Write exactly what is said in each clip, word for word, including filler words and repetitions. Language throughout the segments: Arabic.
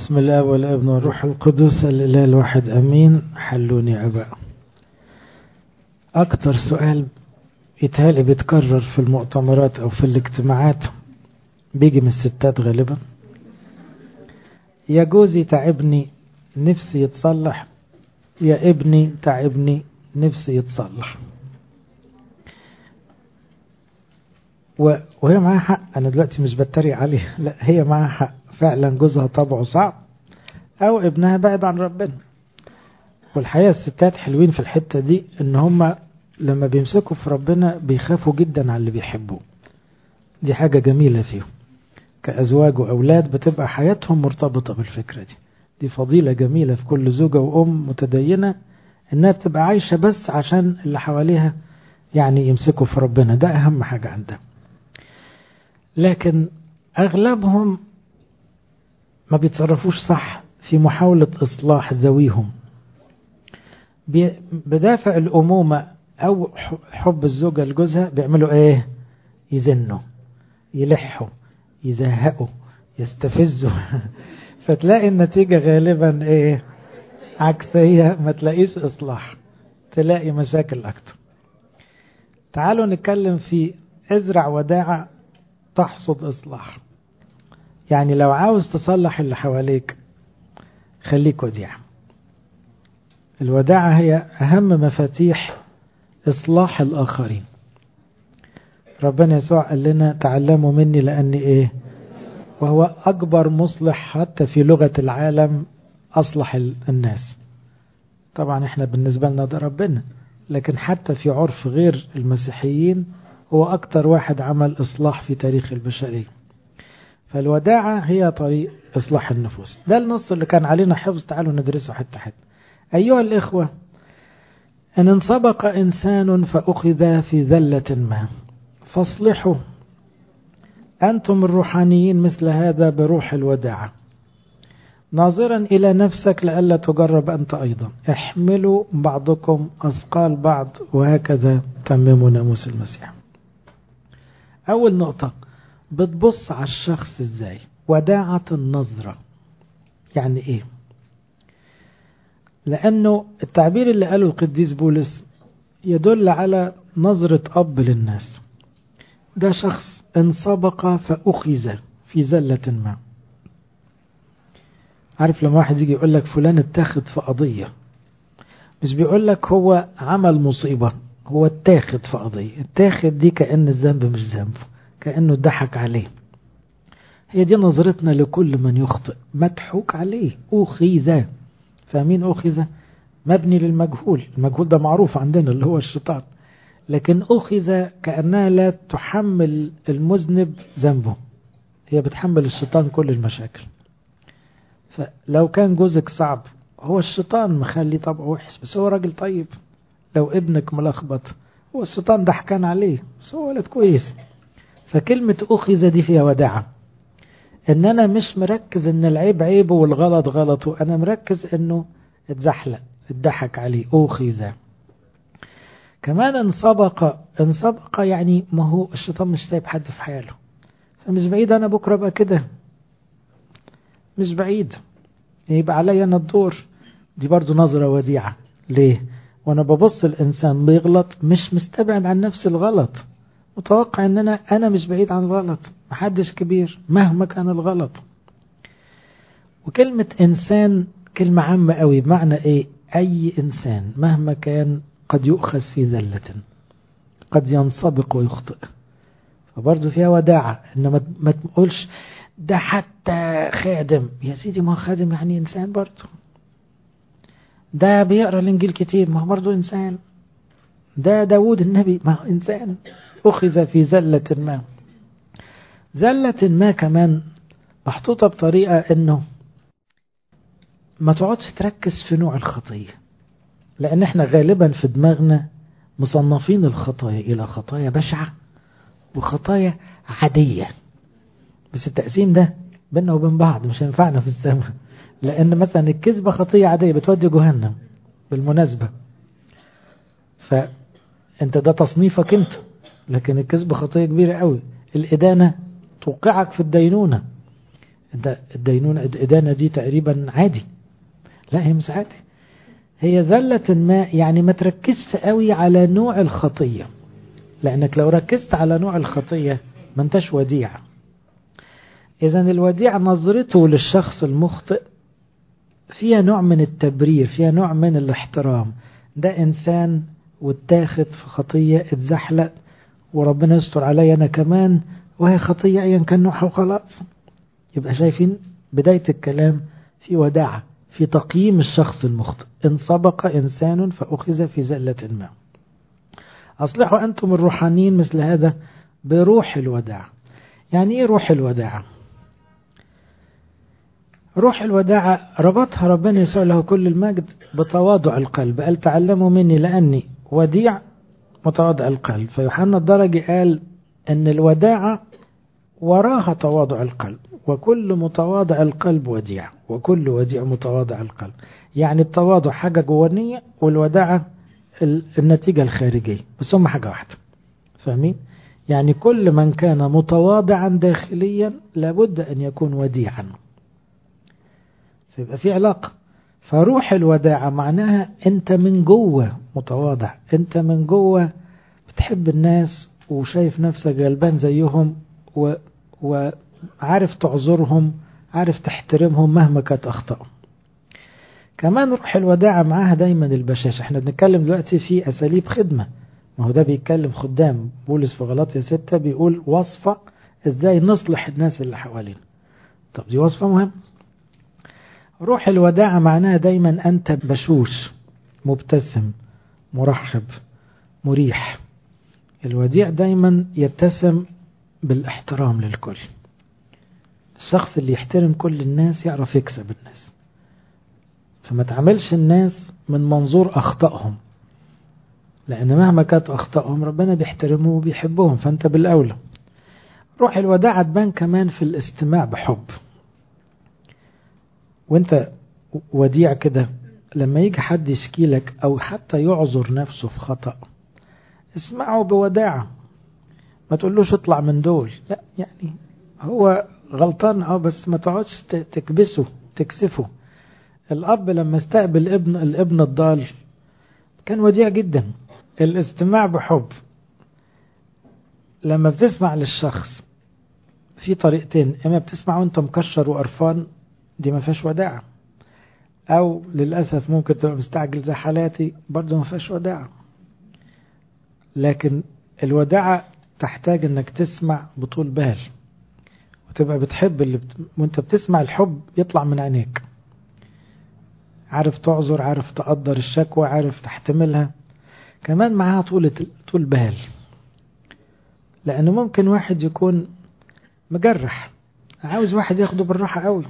بسم الله والابن والروح القدس الإله الواحد أمين. حلوني أباء. أكتر سؤال يتهيألي بيتكرر في المؤتمرات أو في الاجتماعات بيجي من الستات غالبا: يا جوزي تعبني نفسي يتصلح، يا ابني تعبني نفسي يتصلح. وهي معاها حق، أنا دلوقتي مش بتريق عليها، لا هي معاها حق فعلا. جوزها طبعه صعب أو ابنها بعد عن ربنا. والحقيقة الستات حلوين في الحتة دي، إن هم لما بيمسكوا في ربنا بيخافوا جدا على اللي بيحبوه. دي حاجة جميلة فيهم كأزواج وأولاد، بتبقى حياتهم مرتبطة بالفكرة دي. دي فضيلة جميلة في كل زوجة وأم متدينة، إنها بتبقى عايشة بس عشان اللي حواليها يعني يمسكوا في ربنا. ده أهم حاجة عندها. لكن أغلبهم ما بيتصرفوش صح في محاولة إصلاح ذويهم. بدافع الأمومة أو حب الزوجة لجوزها بيعملوا إيه؟ يزنوا، يلحوا، يزهقوا، يستفزوا. فتلاقي النتيجة غالبا إيه؟ عكسية، ما تلاقيش إصلاح، تلاقي مشاكل أكتر. تعالوا نتكلم في ازرع وداعة تحصد إصلاح. يعني لو عاوز تصلح اللي حواليك خليك وديع. الوداعة هي أهم مفاتيح إصلاح الآخرين. ربنا يسوع قال لنا تعلموا مني لأني إيه؟ وهو أكبر مصلح حتى في لغة العالم، أصلح الناس. طبعا إحنا بالنسبة لنا ده ربنا، لكن حتى في عرف غير المسيحيين هو أكتر واحد عمل إصلاح في تاريخ البشرية. فالوداعة هي طريق إصلاح النفوس. ده النص اللي كان علينا حفظ. تعالوا ندرسه حتى حتى. أيها الإخوة، إن انسبق إنسان فأخذ في ذلة ما فاصلحوا أنتم الروحانيين مثل هذا بروح الوداعة، ناظرا إلى نفسك لئلا تجرب أنت أيضا. احملوا بعضكم أثقال بعض وهكذا تمموا ناموس المسيح. أول نقطة، بتبص على الشخص إزاي؟ وداعة النظرة. يعني إيه؟ لأنه التعبير اللي قاله القديس بولس يدل على نظرة أب للناس. ده شخص انسبق فأخذ في زلة ما. عارف لما واحد يجي يقول لك فلان اتاخد في قضية، مش بيقول لك هو عمل مصيبة، هو اتاخد في قضية. اتاخد دي كأن الذنب مش ذنبه، كأنه ضحك عليه. هي دي نظرتنا لكل من يخطئ، مضحوك عليه. أخذ، فاهمين؟ أخذ مبني للمجهول. المجهول ده معروف عندنا اللي هو الشيطان، لكن أخذ كأنها لا تحمل المذنب ذنبه، هي بتحمل الشيطان كل المشاكل. فلو كان جوزك صعب، هو الشيطان مخلي طبعه وحش، بس هو راجل طيب. لو ابنك ملخبط، هو الشيطان ضحكان عليه، بس هو ولد كويس. فكلمة أخذ دي فيها وداعة، ان انا مش مركز ان العيب عيبه والغلط غلطه، انا مركز انه اتزحلق، اتضحك عليه. أخذ. كمان انسبق. انسبق يعني ما هو الشيطان مش سايب حد في حاله، فمش بعيد انا بكره ابقى كده، مش بعيد يبقى عليا انا الدور. دي برضو نظرة وديعة. ليه؟ وانا ببص الانسان بيغلط مش مستبعد عن نفس الغلط، متوقع ان انا انا مش بعيد عن الغلط، محدش كبير مهما كان الغلط. وكلمة انسان كلمة عامة قوي، بمعنى ايه؟ اي انسان مهما كان قد يؤخذ في ذلة، قد ينسبق ويخطئ. فبرضو فيها وداعة، انما ما تقولش ده حتى خادم. يا سيدي ما هو خادم يعني انسان برضو. ده بيقرأ الانجيل كتير، ما هو برضو انسان. ده داود النبي، ما هو انسان. أخذ في زلة ما. زلة ما كمان محطوطة بطريقة انه ما تقعدش تركز في نوع الخطية، لان احنا غالبا في دماغنا مصنفين الخطايا الى خطايا بشعة وخطايا عادية. بس التقسيم ده بيننا وبين بعض مش هينفعنا في السماء، لان مثلا الكذبة خطية عادية بتودي جهنم بالمناسبة، فانت ده تصنيفك انت. لكن الكذب خطية كبيرة قوي، الإدانة توقعك في الدينونة، ده الدينونة الإدانة دي تقريبا عادي. لا هي مش عادي، هي ذلة ما. يعني ما تركزش قوي على نوع الخطية، لأنك لو ركزت على نوع الخطية ما انتش وديع. إذا الوديع نظرته للشخص المخطئ فيها نوع من التبرير، فيها نوع من الاحترام. ده إنسان واتاخد في خطية، اتزحلق، وربنا يستر علي أنا كمان، وهي خطية أيا كان نوعها وخلاص. يبقى شايفين بداية الكلام في وداعة في تقييم الشخص المخطئ. إن سبق إنسان فأخذ في زلة ما. أصلحوا أنتم الروحانيين مثل هذا بروح الوداعة. يعني إيه روح الوداعة؟ روح الوداعة ربطها ربنا يسوع له كل المجد بتواضع القلب. قال تعلموا مني لأني وديع متواضع القلب. فيوحنا الدرجي قال أن الوداعة وراها تواضع القلب، وكل متواضع القلب وديع، وكل وديع متواضع القلب. يعني التواضع حاجة جوانية، والوداعة النتيجة الخارجية، بس هم حاجة واحدة. فاهمين؟ يعني كل من كان متواضعا داخليا لابد أن يكون وديعا، فيبقى في علاقة. فروح الوداعة معناها أنت من جوه متواضع، أنت من جوه بتحب الناس وشايف نفسك غلبان زيهم، و... وعارف تعذرهم، عارف تحترمهم مهما كانت أخطأهم. كمان روح الوداعة معاها دايما البشاشة. احنا بنتكلم دلوقتي في أساليب خدمة، ما هو ده بيتكلم خدام. بولس في غلاطيا ستة بيقول وصفة ازاي نصلح الناس اللي حوالينا. طب دي وصفة مهمة. روح الوداعة معناها دايما أنت بشوش، مبتسم، مرحب، مريح. الوديع دايما يتسم بالاحترام للكل. الشخص اللي يحترم كل الناس يعرف يكسب الناس. فما تعملش الناس من منظور أخطائهم، لأن مهما كانت أخطائهم ربنا بيحترمهم وبيحبهم، فأنت بالأولى. روح الوداعة تبان كمان في الاستماع بحب. وانت وديع كده، لما يجي حد يشكي لك أو حتى يعذر نفسه في خطأ، اسمعه بوداعة. ما تقولوش اطلع من دول، لا، يعني هو غلطان اه بس ما تقعدش تكبسه تكسفه. الأب لما استقبل ابن الابن الضال كان وديع جدا. الاستماع بحب. لما بتسمع للشخص في طريقتين، اما بتسمع وانت مكشر وقرفان، دي ما فيهاش وداعة، او للأسف ممكن تبقى مستعجل زي حالاتي، برضه ما فيهاش وداعة. لكن الوداعة تحتاج انك تسمع بطول بال، وتبقى بتحب اللي بت... وانت بتسمع الحب يطلع من عينيك. عارف تعذر، عارف تقدر الشكوى، عارف تحتملها. كمان معاها طولة طول بال، لأنه ممكن واحد يكون مجرح، عاوز واحد ياخده بالراحة قوي.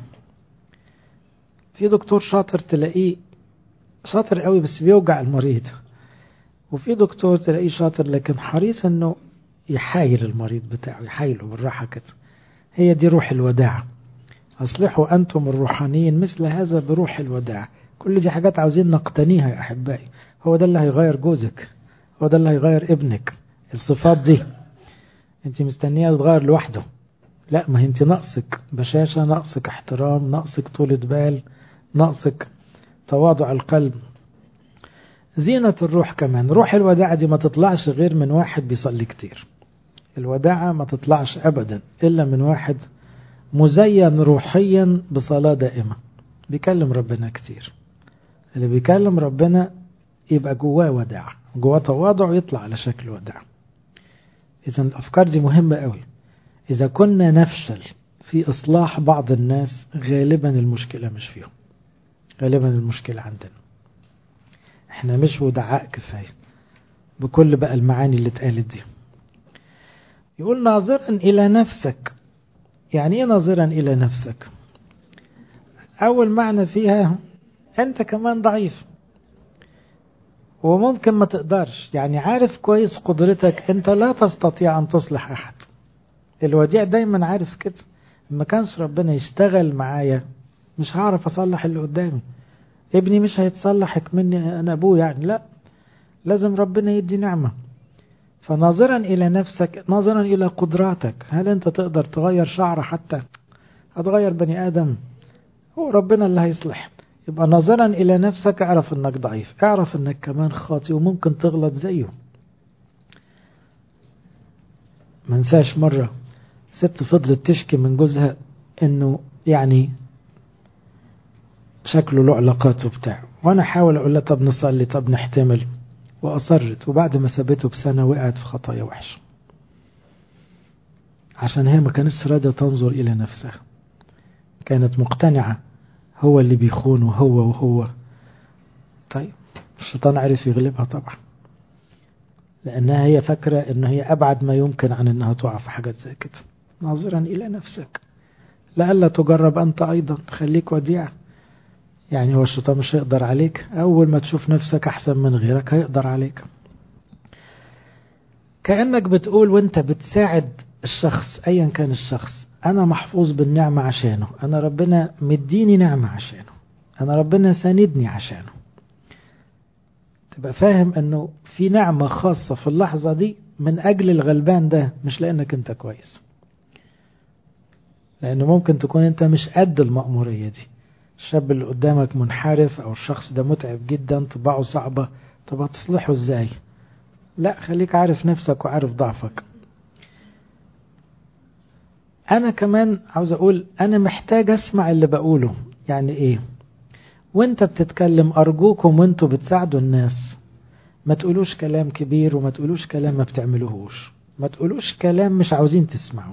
في دكتور شاطر تلاقيه شاطر قوي بس بيوجع المريض، وفي دكتور تلاقيه شاطر لكن حريص انه يحايل المريض بتاعه، يحايله بالراحة كده. هي دي روح الوداع. أصلحوا أنتم الروحانيين مثل هذا بروح الوداع. كل دي حاجات عاوزين نقتنيها يا أحبائي. هو ده اللي هيغير جوزك، هو ده اللي هيغير ابنك. الصفات دي انت مستنية تتغير لوحده؟ لا، ما انت ناقصك بشاشة، ناقصك احترام، ناقصك طولة بال، ناقصك تواضع القلب. زينة الروح كمان. روح الوداعة دي ما تطلعش غير من واحد بيصلي كتير. الوداعة ما تطلعش أبدا إلا من واحد مزين روحيا بصلاة دائمة، بيكلم ربنا كتير. اللي بيكلم ربنا يبقى جواه وداعة، جواه تواضع، ويطلع على شكل وداعة. إذن الأفكار دي مهمة قوي. إذا كنا نفشل في إصلاح بعض الناس غالبا المشكلة مش فيهم، غالبا المشكلة عندنا احنا مش ودعاء كفاية بكل بقى المعاني اللي اتقالت دي. يقول ناظرا إلى نفسك. يعني ايه ناظرا إلى نفسك؟ أول معنى فيها أنت كمان ضعيف وممكن ما تقدرش، يعني عارف كويس قدرتك، أنت لا تستطيع أن تصلح أحد. الوديع دايما عارف كده. ما كانش ربنا يشتغل معايا مش هعرف أصلح اللي قدامي. ابني مش هيتصلحك مني أنا أبوه، يعني لا، لازم ربنا يدي نعمة. فناظرا إلى نفسك، ناظرا إلى قدراتك. هل أنت تقدر تغير شعر حتى، هتغير بني آدم؟ هو ربنا اللي هيصلح. يبقى نظرا إلى نفسك اعرف انك ضعيف، اعرف انك كمان خاطئ وممكن تغلط زيه. منساش مرة ست فضلت تشكي من جوزها انه يعني شكله له علاقات وبتاع، وانا حاول اقول لها طب نصلي، طب نحتمل، واصرت. وبعد ما سابته بسنة وقعت في خطايا وحشة، عشان هي ما كانتش راضية تنظر الى نفسها، كانت مقتنعة هو اللي بيخون وهو وهو. طيب الشيطان عرف يغلبها طبعا، لأنها هي فاكرة إن هي أبعد ما يمكن عن إنها تقع في حاجات زي كده. ناظرا إلى نفسك لألا تجرب أنت أيضا، خليك وديع. يعني هو الشيطان مش هيقدر عليك، أول ما تشوف نفسك أحسن من غيرك هيقدر عليك. كأنك بتقول وانت بتساعد الشخص أيا كان الشخص، أنا محفوظ بالنعمة عشانه، أنا ربنا مديني نعمة عشانه، أنا ربنا ساندني عشانه. تبقى فاهم أنه في نعمة خاصة في اللحظة دي من أجل الغلبان ده، مش لأنك أنت كويس. لأنه ممكن تكون أنت مش قد المأمورية دي، الشاب اللي قدامك منحرف أو الشخص ده متعب جدا طباعه صعبة، طب هتصلحه إزاي؟ لا، خليك عارف نفسك وعارف ضعفك. أنا كمان عاوز أقول أنا محتاج أسمع اللي بقوله. يعني إيه؟ وانت بتتكلم أرجوكم وانتوا بتساعدوا الناس ما تقولوش كلام كبير، وما تقولوش كلام ما بتعملوهوش، ما تقولوش كلام مش عاوزين تسمعه.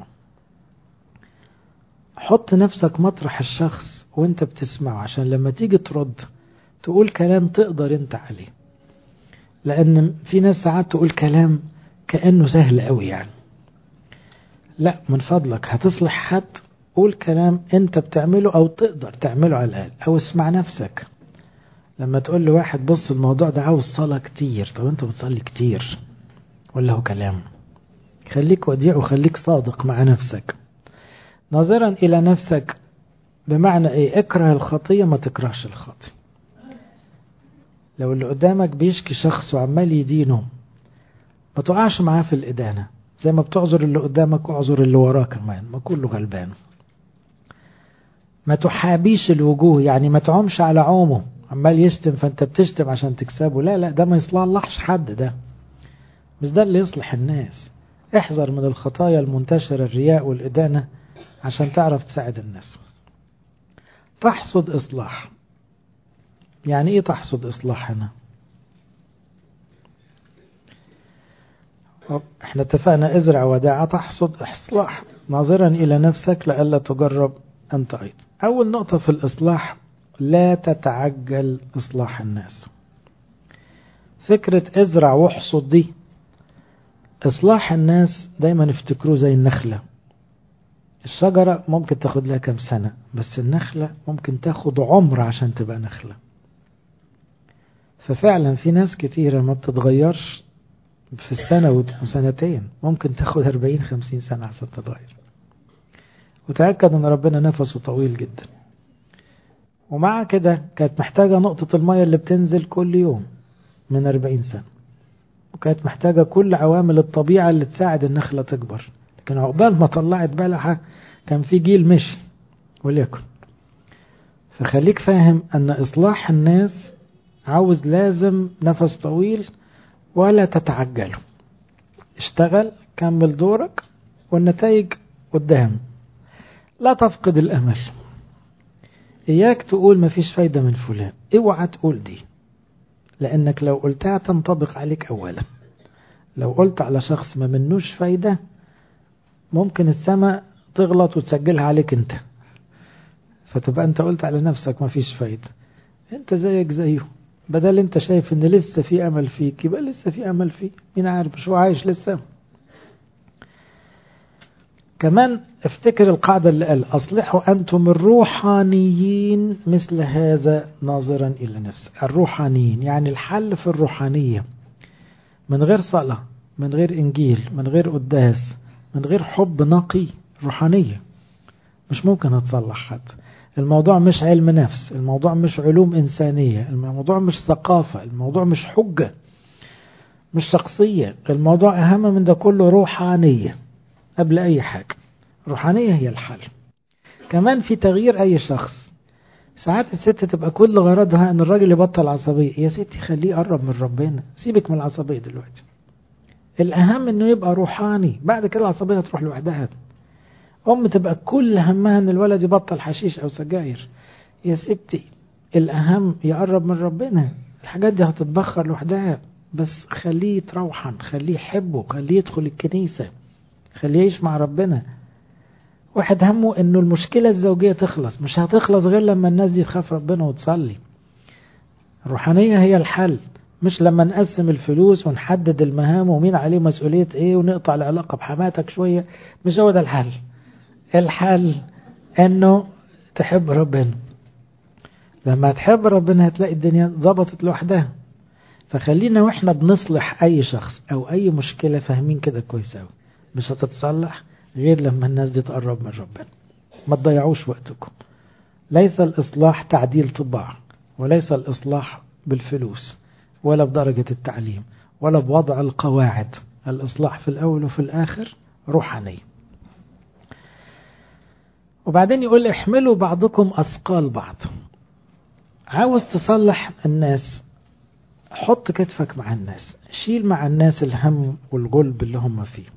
حط نفسك مطرح الشخص وانت بتسمعه، عشان لما تيجي ترد تقول كلام تقدر انت عليه. لأن في ناس ساعات تقول كلام كأنه سهل قوي يعني. لا، من فضلك هتصلح حد قول كلام انت بتعمله او تقدر تعمله على الأقل، او اسمع نفسك. لما تقول لواحد بص الموضوع ده عاوز صلاة كتير، طب انت بتصلي كتير ولا هو كلام؟ خليك وديع وخليك صادق مع نفسك. نظرا إلى نفسك بمعنى ايه؟ اكره الخطية ما تكرهش الخطية. لو اللي قدامك بيشكي شخص وعمال يدينه ما تقعش معاه في الإدانة، زي ما بتعذر اللي قدامك واعذر اللي وراه كمان، ما كله غلبان. ما تحابيش الوجوه، يعني ما تعومش على عومه، عمال يشتم فانت بتشتم عشان تكسبه، لا لا، ده ما يصلحش حد، ده مش ده اللي يصلح الناس. احذر من الخطايا المنتشرة الرياء والإدانة عشان تعرف تساعد الناس. تحصد إصلاح. يعني ايه تحصد إصلاح هنا؟ احنا اتفقنا ازرع وداعة تحصد إصلاح، ناظرا إلى نفسك لألا تجرب أنت أيضا. أول نقطة في الإصلاح لا تتعجل إصلاح الناس. فكرة ازرع واحصد دي، إصلاح الناس دايما افتكروه زي النخلة. الشجرة ممكن تاخد لها كم سنة، بس النخلة ممكن تاخد عمر عشان تبقى نخلة. ففعلا في ناس كتيرة ما بتتغيرش في السنة وسنتين، ممكن تاخد أربعين خمسين سنة عشان تتغير. وتأكد أن ربنا نفسه طويل جدا. ومع كده كانت محتاجة نقطة المية اللي بتنزل كل يوم من أربعين سنة، وكانت محتاجة كل عوامل الطبيعة اللي تساعد النخلة تكبر. لكن عقبال ما طلعت بلحة كان في جيل مشي وليكن. فخليك فاهم أن إصلاح الناس عاوز لازم نفس طويل، ولا تتعجله. اشتغل، كمل دورك، والنتائج قدام. لا تفقد الأمل. إياك تقول مفيش فايدة من فلان، اوعى تقول دي، لأنك لو قلتها تنطبق عليك أولا. لو قلت على شخص ما منوش فايدة ممكن السماء تغلط وتسجلها عليك انت، فتبقى انت قلت على نفسك مفيش فايدة. انت زيك زيه، بدل انت شايف ان لسه في امل فيك يبقى لسه في امل فيه، مين عارف شو عايش لسه. كمان افتكر القاعدة اللي قال أصلحوا أنتم الروحانيين مثل هذا ناظرا إلى نفسك. الروحانيين يعني الحل في الروحانية، من غير صلاة، من غير إنجيل، من غير قداس، من غير حب نقي روحانية مش ممكن هتصلح حد. الموضوع مش علم نفس، الموضوع مش علوم إنسانية، الموضوع مش ثقافة، الموضوع مش حجة، مش شخصية. الموضوع أهم من ده كله روحانية قبل أي حاجة. روحانية هي الحل. كمان في تغيير أي شخص. ساعات الست تبقى كل غرضها ان الراجل يبطل عصبية. يا ستي خليه يقرب من ربنا، سيبك من العصبية دلوقتي. الأهم انه يبقى روحاني، بعد كده العصبية تروح لوحدها. أم تبقى كل همها ان الولد يبطل حشيش أو سجاير. يا ستي الأهم يقرب من ربنا، الحاجات دي هتتبخر لوحدها، بس خليه يتروحن، خليه يحبه، خليه يدخل الكنيسة، خليه يعيش مع ربنا. واحد همه انه المشكلة الزوجية تخلص، مش هتخلص غير لما الناس دي تخاف ربنا وتصلي. الروحانية هي الحل، مش لما نقسم الفلوس ونحدد المهام ومين عليه مسؤولية ايه ونقطع العلاقة بحماتك شوية. مش هو ده الحل. الحل انه تحب ربنا. لما تحب ربنا هتلاقي الدنيا ضبطت لوحدها. فخلينا واحنا بنصلح اي شخص او اي مشكلة فاهمين كده كويس اوي، مش هتتصلح غير لما الناس دي تقرب من ربنا. ما تضيعوش وقتكم. ليس الإصلاح تعديل طباع، وليس الإصلاح بالفلوس، ولا بدرجة التعليم، ولا بوضع القواعد. الإصلاح في الأول وفي الآخر روحاني. وبعدين يقول احملوا بعضكم أثقال بعض. عاوز تصلح الناس، حط كتفك مع الناس، شيل مع الناس الهم والغلب اللي هم فيه.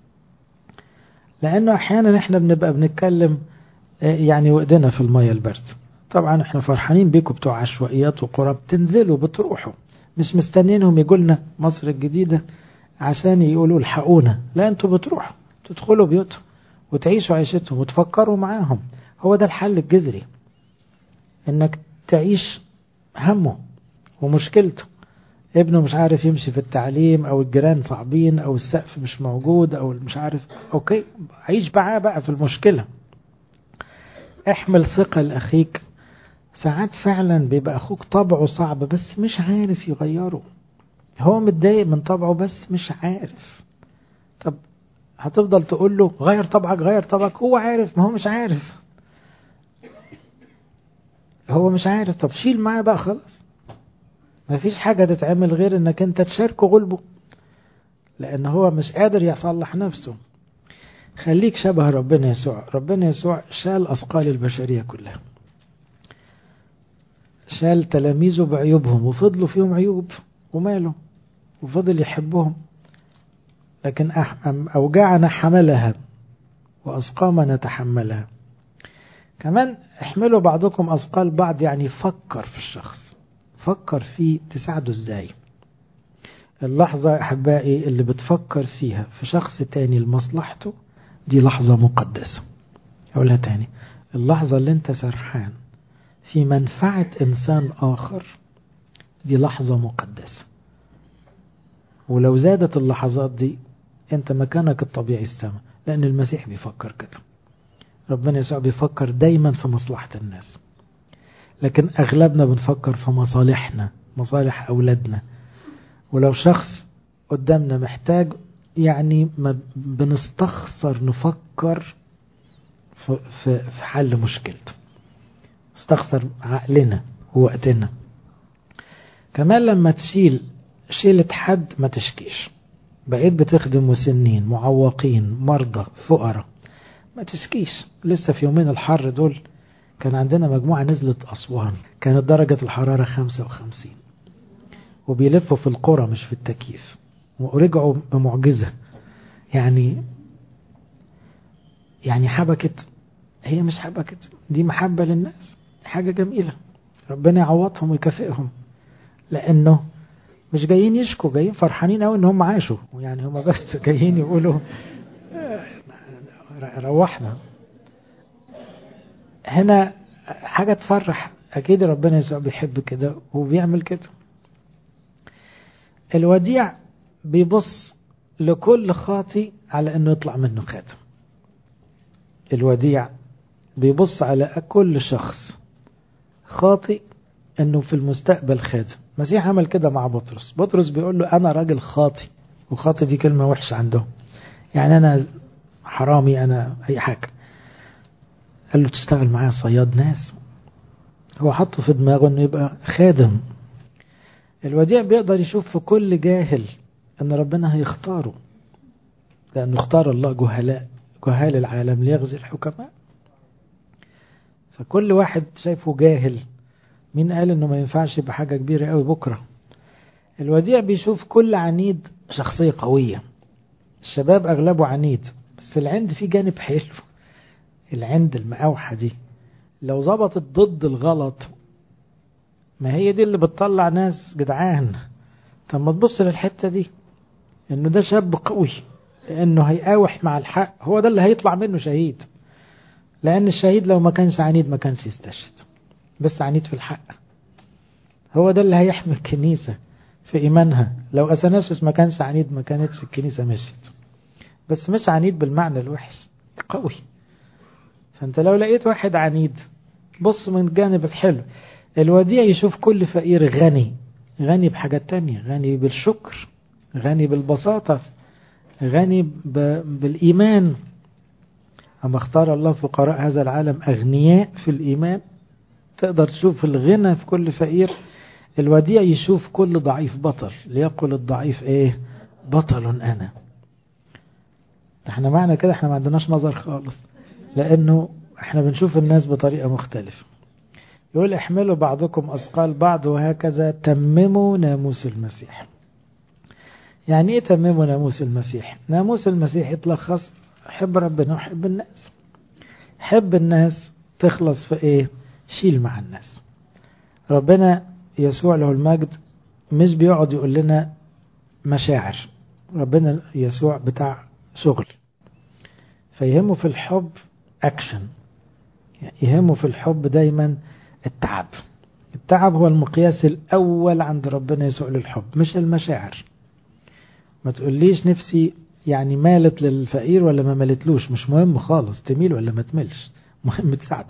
لأنه أحيانا احنا بنبقى بنتكلم يعني وقدنا في المية البرد. طبعا احنا فرحانين بيكم بتوع عشوائيات وقرى، بتنزلوا بتروحوا، مش مستنينهم يقولنا مصر الجديدة عشان يقولوا الحقونا. لا، انتوا بتروحوا تدخلوا بيوتهم وتعيشوا عيشتهم وتفكروا معاهم. هو ده الحل الجذري، انك تعيش همه ومشكلته. ابنه مش عارف يمشي في التعليم، او الجيران صعبين، او السقف مش موجود، او مش عارف. اوكي، عيش معاه بقى في المشكلة. احمل ثقة لأخيك. ساعات فعلا بيبقى أخوك طبعه صعب بس مش عارف يغيره. هو متضايق من طبعه بس مش عارف. طب هتفضل تقول له غير طبعك غير طبعك؟ هو عارف، ما هو مش عارف. هو مش عارف. طب شيل معاه بقى خلاص. ما فيش حاجة تتعمل غير انك انت تشاركه غلبه، لان هو مش قادر يصلح نفسه. خليك شبه ربنا يسوع. ربنا يسوع شال أثقال البشرية كلها، شال تلاميذه بعيوبهم وفضلوا فيهم عيوب وماله، وفضل يحبهم. لكن أوجاعنا حملها وأسقامنا تحملها. كمان احملوا بعضكم أثقال بعض، يعني فكر في الشخص، فكر فيه تساعده ازاي. اللحظة أحبائي اللي بتفكر فيها في شخص تاني لمصلحته دي لحظة مقدسة. أقولها تاني، اللحظة اللي انت سرحان في منفعة إنسان آخر دي لحظة مقدسة. ولو زادت اللحظات دي انت مكانك الطبيعي السماء، لأن المسيح بيفكر كده. ربنا يسوع بيفكر دايما في مصلحة الناس، لكن أغلبنا بنفكر في مصالحنا، مصالح أولادنا. ولو شخص قدامنا محتاج، يعني ما بنستخسر نفكر في, في, في حل مشكلته، استخسر عقلنا ووقتنا. كمان لما تشيل شيلة حد ما تشكيش. بقيت بتخدم مسنين، معوقين، مرضى، فقراء، ما تشكيش. لسه في يومين الحر دول كان عندنا مجموعة نزلت أسوان، كانت درجة الحرارة خمسة وخمسين، وبيلفوا في القرى مش في التكييف، ورجعوا بمعجزة. يعني يعني حبكت، هي مش حبكت، دي محبة للناس، حاجة جميلة. ربنا يعوضهم ويكافئهم، لأنه مش جايين يشكوا، جايين فرحانين قوي ان هم عاشوا. يعني هم بس جايين يقولوا روحنا. هنا حاجة تفرح. أكيد ربنا يسوع بيحب كده وبيعمل كده. الوديع بيبص لكل خاطي على انه يطلع منه خاتم. الوديع بيبص على كل شخص خاطي انه في المستقبل خاتم. المسيح عمل كده مع بطرس. بطرس بيقول له انا راجل خاطي، وخاطي دي كلمة وحشة عندهم، يعني انا حرامي، انا اي حاجة. قال له تشتغل معايا صياد ناس. هو حطه في دماغه انه يبقى خادم. الوديع بيقدر يشوف في كل جاهل ان ربنا هيختاره، لانه اختار الله جهلاء جهال العالم ليغزي الحكماء. فكل واحد شايفه جاهل. مين قال انه ما ينفعش يبقى حاجة كبيرة قوي بكرة؟ الوديع بيشوف كل عنيد شخصية قوية. الشباب اغلبه عنيد، بس العند فيه جانب حلو. العند المقاوحة دي لو ظبطت ضد الغلط، ما هي دي اللي بتطلع ناس جدعان. طب ما تبص للحتة دي، انه ده شاب قوي لانه هيقاوح مع الحق، هو ده اللي هيطلع منه شهيد. لان الشهيد لو ما كانش عنيد ما كانش يستشهد، بس عنيد في الحق. هو ده اللي هيحمي الكنيسة في ايمانها. لو اثناسيوس ما كانش عنيد ما كانتش الكنيسة مشيت. بس مش عنيد بالمعنى الوحش، قوي. فانت لو لقيت واحد عنيد، بص من الجانب الحلو. الوديع يشوف كل فقير غني، غني بحاجات تانية، غني بالشكر، غني بالبساطة، غني بالإيمان. أما اختار الله فقراء هذا العالم أغنياء في الإيمان. تقدر تشوف الغنى في كل فقير. الوديع يشوف كل ضعيف بطل، ليقول الضعيف ايه؟ بطل أنا. احنا معنى كده احنا ما عندناش نظر خالص، لأنه احنا بنشوف الناس بطريقة مختلفة. يقول احملوا بعضكم أثقال بعض وهكذا تمموا ناموس المسيح. يعني ايه تمموا ناموس المسيح؟ ناموس المسيح يتلخص حب ربنا وحب الناس. حب الناس تخلص في ايه؟ شيل مع الناس. ربنا يسوع له المجد مش بيقعد يقول لنا مشاعر. ربنا يسوع بتاع شغل، فيهمه في الحب اكشن. يهمه في الحب دايما التعب. التعب هو المقياس الأول عند ربنا يسوع للحب، مش المشاعر. ما تقوليش نفسي يعني مالت للفقير ولا ما مالتلوش، مش مهم خالص تميل ولا ما تميلش، مهم تساعده.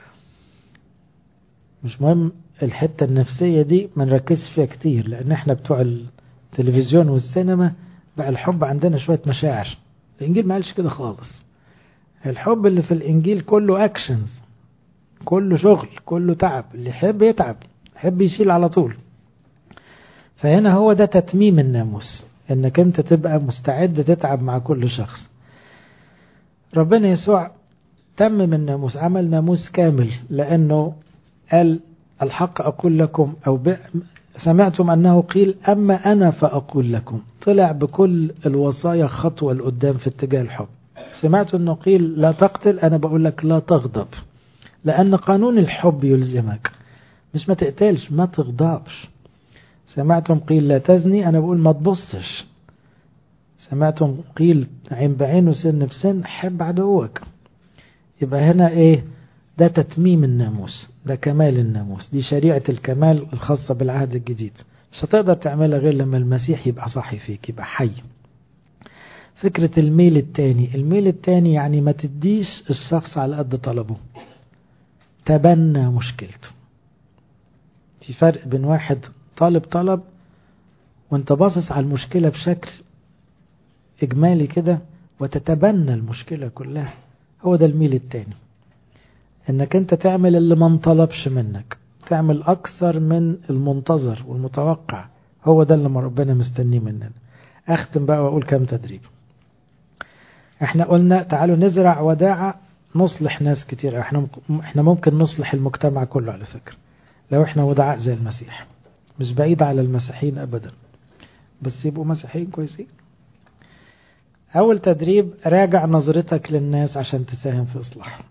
مش مهم الحتة النفسية دي ما نركز فيها كتير، لأن احنا بتوع التلفزيون والسينما بقى الحب عندنا شوية مشاعر. الإنجيل ما قالش كده خالص. الحب اللي في الإنجيل كله أكشنز، كله شغل، كله تعب. اللي يحب يتعب، يحب يشيل على طول. فهنا هو ده تتميم الناموس، انك انت تبقى مستعد تتعب مع كل شخص. ربنا يسوع تمم الناموس، عمل ناموس كامل، لانه قال الحق اقول لكم، او سمعتم انه قيل اما انا فاقول لكم. طلع بكل الوصايا خطوة لقدام في اتجاه الحب. سمعت انه قيل لا تقتل، انا بقول لك لا تغضب، لأن قانون الحب يلزمك، مش ما تقتلش، ما تغضبش. سمعتم قيل لا تزني، أنا بقول ما تبصش. سمعتم قيل عين بعين وسن بسن، حب عدوك. يبقى هنا إيه؟ ده تتميم الناموس، ده كمال الناموس، دي شريعة الكمال الخاصة بالعهد الجديد. مش هتقدر تعملها غير لما المسيح يبقى صاحي فيك، يبقى حي. فكرة الميل التاني، الميل التاني يعني ما تديش الشخص على قد طلبه، تبنى مشكلته. في فرق بين واحد طالب طلب وانت باصص على المشكلة بشكل اجمالي كده وتتبنى المشكلة كلها. هو ده الميل التاني، انك انت تعمل اللي ما انطلبش منك، تعمل اكثر من المنتظر والمتوقع. هو ده اللي ربنا مستنيه مننا. اختم بقى واقول كام تدريب. احنا قلنا تعالوا نزرع وداعة نصلح ناس كتير. احنا احنا ممكن نصلح المجتمع كله على فكرة لو احنا ودعاء زي المسيح. مش بعيد على المسيحيين ابدا، بس يبقوا مسيحيين كويسين. اول تدريب، راجع نظرتك للناس عشان تساهم في اصلاحهم.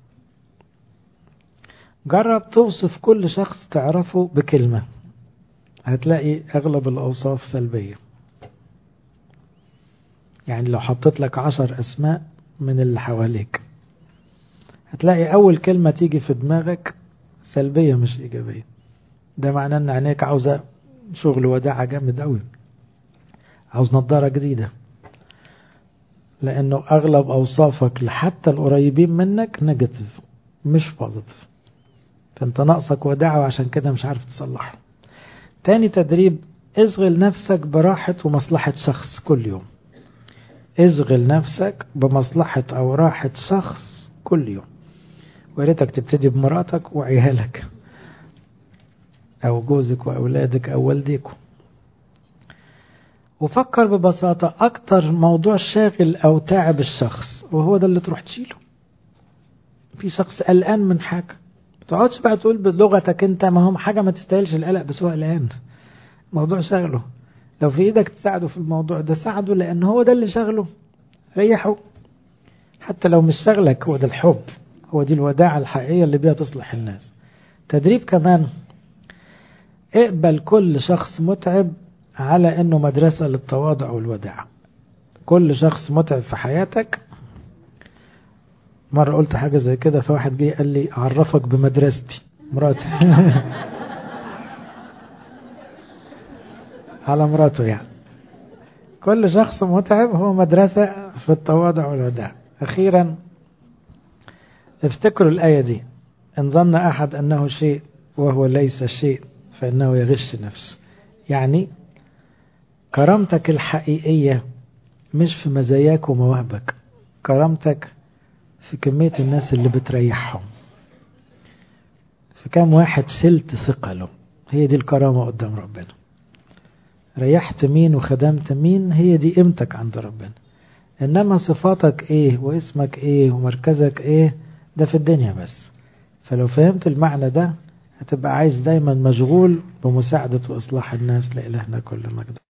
جرب توصف كل شخص تعرفه بكلمة، هتلاقي اغلب الاوصاف سلبية. يعني لو حطيت لك عشر اسماء من اللي حواليك، هتلاقي اول كلمة تيجي في دماغك سلبية مش ايجابية. ده معناه ان عينيك عاوزة شغل وداعة جامد قوي، عاوز نظارة جديدة، لانه اغلب اوصافك حتى القريبين منك نيجاتيف مش بوزيتيف. فانت ناقصك وداعة وعشان كده مش عارف تصلحه. تاني تدريب، اشغل نفسك براحة ومصلحة شخص كل يوم. اشغل نفسك بمصلحة او راحة شخص كل يوم. وياريتك تبتدي بمراتك وعيالك او جوزك واولادك او والديكم. وفكر ببساطة اكتر موضوع شاغل او تعب الشخص، وهو ده اللي تروح تشيله. في شخص قلقان من حاجة، تقعدش بقى تقول بلغتك انت، ما هم حاجة ما تستاهلش القلق، بس هو قلقان، موضوع شغله. لو في ايدك تساعده في الموضوع ده ساعده، لان هو ده اللي شغله، ريحه. حتى لو مش شغلك، هو ده الحب، هو دي الوداعة الحقيقية اللي بيها تصلح الناس. تدريب كمان، اقبل كل شخص متعب على انه مدرسة للتواضع والوداعة. كل شخص متعب في حياتك. مرة قلت حاجة زي كده، فواحد جه قال لي اعرفك بمدرستي، مراتي على مراته يعني. كل شخص متعب هو مدرسة في التواضع والوداع. أخيرا افتكروا الآية دي، إن ظن أحد أنه شيء وهو ليس شيء فإنه يغش نفسه. يعني كرامتك الحقيقية مش في مزاياك ومواهبك، كرامتك في كمية الناس اللي بتريحهم، في كام واحد شلت ثقله. هي دي الكرامة قدام ربنا. ريحت مين وخدمت مين، هي دي قيمتك عند ربنا. إنما صفاتك إيه واسمك إيه ومركزك إيه، ده في الدنيا بس. فلو فهمت المعنى ده هتبقى عايز دايما مشغول بمساعدة وإصلاح الناس. لإلهنا كل مجد.